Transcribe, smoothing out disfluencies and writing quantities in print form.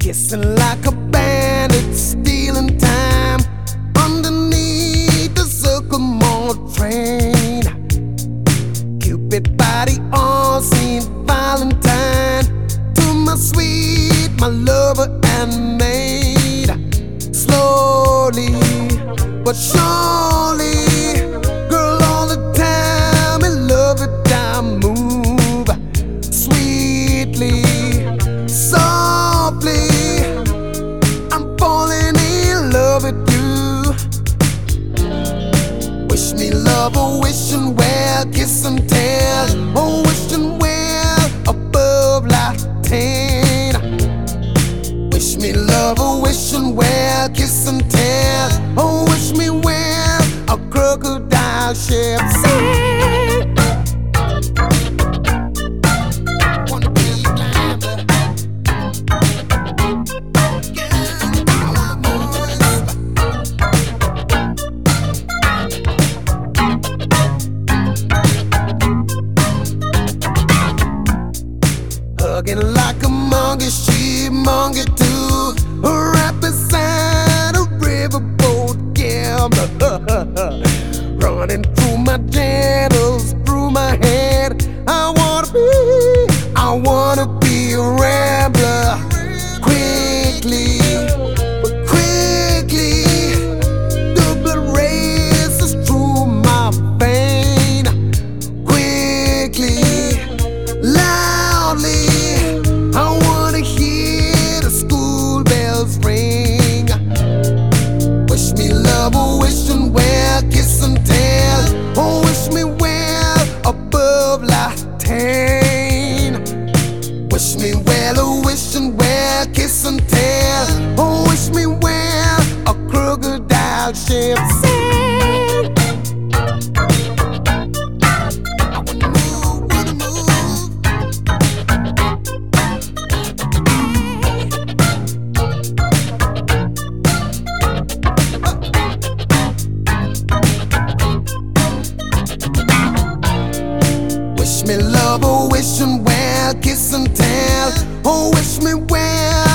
Kissing like a bandit, stealing time underneath the Sycamore train. Cupid body on St. Valentine to my sweet, my lover and maid. Slowly but surely, girl, all the time in love with I move sweetly, softly. I'm falling in love with you. Wish me love, oh wishing well, kiss and tell, oh wishing well above like 10. Wish me love, oh wishing well, kiss and tell, oh wish me well, a crocodile ship sail. Wanna be blind, hugging like a monkey, she monkey too, right beside a riverboat gambler. Running through my genitals, through my head. I wanna be a rambler. Quickly, but quickly, the blood races through my vein. Quickly, loudly, I wanna hear the school bells ring. Wish me love, oh wishing well, kiss and tell, oh wish me well above like 10. Wish me well, oh wishing well, kiss and tell, oh wish me well, a crocodile ship sail. I wanna move, wanna move. Wish me love, oh wishing well, kiss and tell, oh wish me well,